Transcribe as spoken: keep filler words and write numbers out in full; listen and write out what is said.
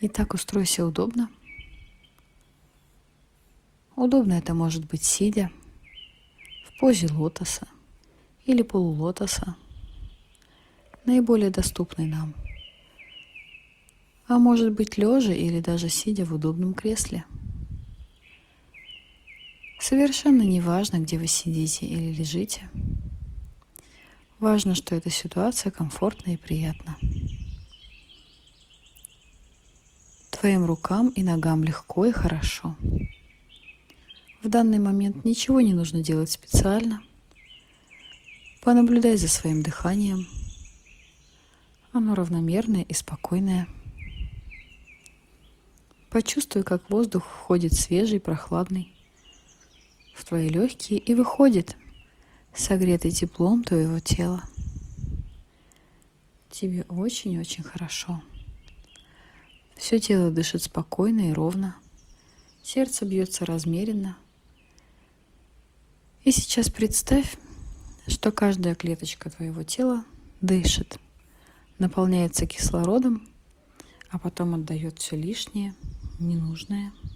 Итак, устройся удобно. Удобно это может быть сидя, в позе лотоса или полулотоса, наиболее доступный нам. А может быть лежа или даже сидя в удобном кресле. Совершенно не важно, где вы сидите или лежите. Важно, что эта ситуация комфортна и приятна. Твоим рукам и ногам легко и хорошо. В данный момент ничего не нужно делать специально. Понаблюдай за своим дыханием. Оно равномерное и спокойное. Почувствуй, как воздух входит свежий, прохладный в твои легкие и выходит, согретый теплом твоего тела. Тебе очень-очень хорошо. Все тело дышит спокойно и ровно. Сердце бьется размеренно. И сейчас представь, что каждая клеточка твоего тела дышит, наполняется кислородом, а потом отдает все лишнее, ненужное.